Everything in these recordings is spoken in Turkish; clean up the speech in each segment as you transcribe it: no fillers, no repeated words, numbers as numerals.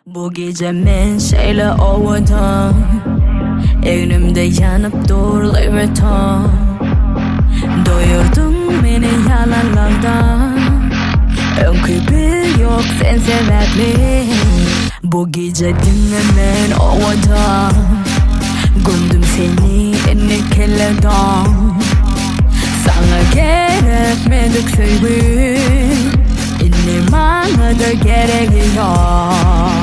Bu gece men şeyle ovadım, elimde yanıp duruyordu. Doyurdun beni yalanlardan, önkübü yok sen sebepli. Bu gece dinlemen ovadım, gömdüm seni ennekelerden. Sana gerekmedik sevgim, İnne bana da gerekiyor.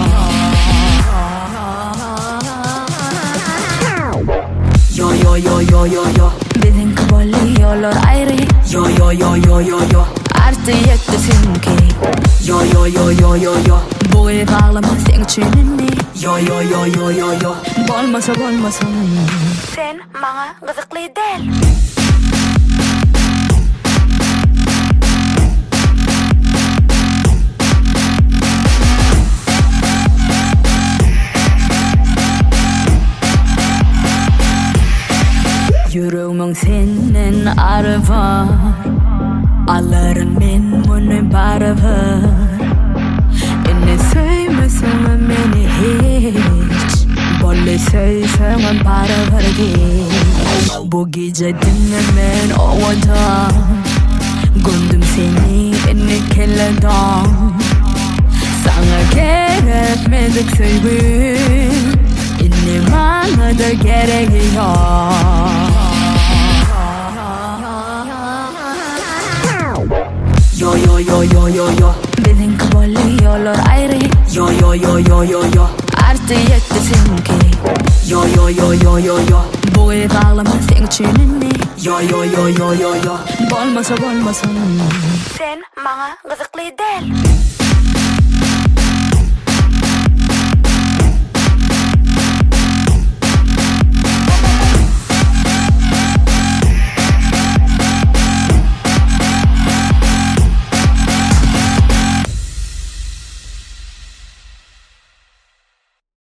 Yo yo yo yo yo yo, bizim kabalı yollar ayrı. Yo yo yo yo yo yo, artık yetti seninki. Yo yo yo yo yo yo, bu ev ağlama sen çinini. Yo yo yo yo yo yo, bolmasa bolmasa. Sen bana rızıklı değil. Yüreğimin senin arı var, ağların ben bunu barı var. Yine sevmesem beni hiç, böyle sevsem barı var hiç. Bu gece dinlemen ovadan, gömdüm seni ennekelerden. Sana gerekmedik sevgim, yine bana da gerekiyor. Yo yo yo yo yo yo, bizim kabalı yollar ayrı. Yo yo yo yo yo yo, artık yetti seninki. Yo yo yo yo yo yo, bu ev ağlama sen çinini. Yo yo yo yo yo yo, bolmasa bolmasa. Sen bana rızıklı değil.